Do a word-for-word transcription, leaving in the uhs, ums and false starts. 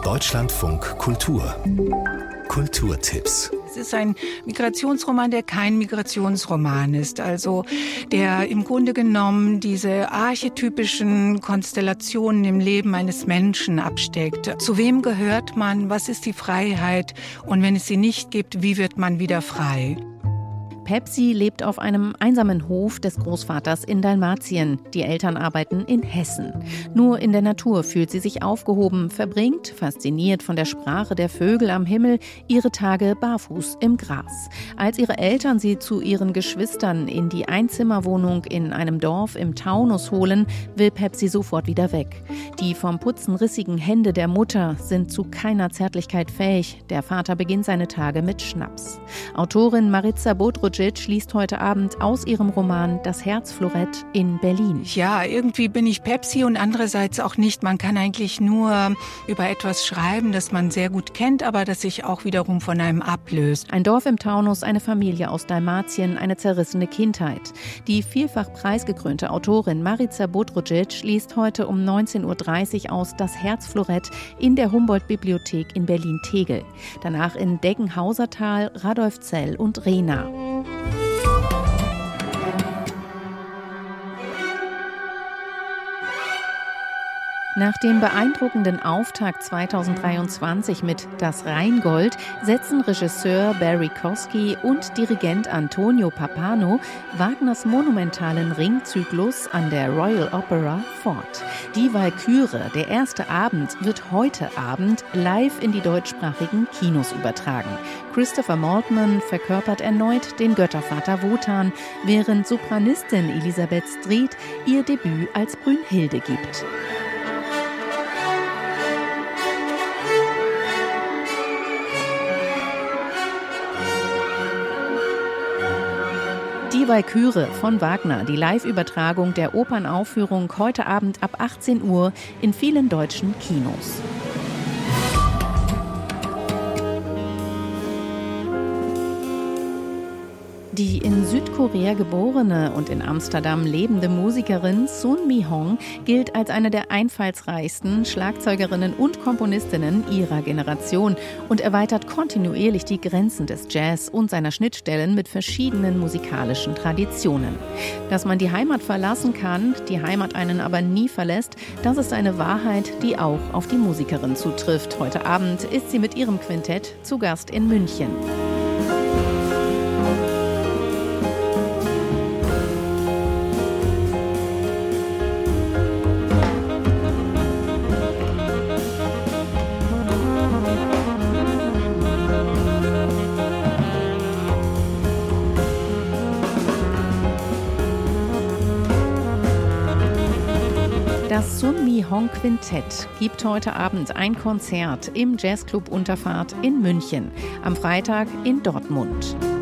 Deutschlandfunk Kultur. Kulturtipps. Es ist ein Migrationsroman, der kein Migrationsroman ist, also der im Grunde genommen diese archetypischen Konstellationen im Leben eines Menschen absteckt. Zu wem gehört man? Was ist die Freiheit? Und wenn es sie nicht gibt, wie wird man wieder frei? Pepsi lebt auf einem einsamen Hof des Großvaters in Dalmatien. Die Eltern arbeiten in Hessen. Nur in der Natur fühlt sie sich aufgehoben, verbringt, fasziniert von der Sprache der Vögel am Himmel, ihre Tage barfuß im Gras. Als ihre Eltern sie zu ihren Geschwistern in die Einzimmerwohnung in einem Dorf im Taunus holen, will Pepsi sofort wieder weg. Die vom Putzen rissigen Hände der Mutter sind zu keiner Zärtlichkeit fähig. Der Vater beginnt seine Tage mit Schnaps. Autorin Marica Bodrucic liest heute Abend aus ihrem Roman Das Herz Florett in Berlin. Ja, irgendwie bin ich Pepsi und andererseits auch nicht. Man kann eigentlich nur über etwas schreiben, das man sehr gut kennt, aber das sich auch wiederum von einem ablöst. Ein Dorf im Taunus, eine Familie aus Dalmatien, eine zerrissene Kindheit. Die vielfach preisgekrönte Autorin Marica Bodrucic liest heute um neunzehn Uhr dreißig aus Das Herz Florett in der Humboldt-Bibliothek in Berlin-Tegel. Danach in Deggenhausertal, Radolfzell und Rehna. Nach dem beeindruckenden Auftakt zweitausenddreiundzwanzig mit Das Rheingold setzen Regisseur Barry Kosky und Dirigent Antonio Pappano Wagners monumentalen Ringzyklus an der Royal Opera fort. Die Walküre, der erste Abend, wird heute Abend live in die deutschsprachigen Kinos übertragen. Christopher Maltman verkörpert erneut den Göttervater Wotan, während Sopranistin Elisabeth Stried ihr Debüt als Brünnhilde gibt. Die Walküre von Wagner, die Live-Übertragung der Opernaufführung heute Abend ab achtzehn Uhr in vielen deutschen Kinos. Die in Südkorea geborene und in Amsterdam lebende Musikerin Sun Mi-hong gilt als eine der einfallsreichsten Schlagzeugerinnen und Komponistinnen ihrer Generation und erweitert kontinuierlich die Grenzen des Jazz und seiner Schnittstellen mit verschiedenen musikalischen Traditionen. Dass man die Heimat verlassen kann, die Heimat einen aber nie verlässt, das ist eine Wahrheit, die auch auf die Musikerin zutrifft. Heute Abend ist sie mit ihrem Quintett zu Gast in München. Das Sun Mi-hong Quintett gibt heute Abend ein Konzert im Jazzclub Unterfahrt in München, am Freitag in Dortmund.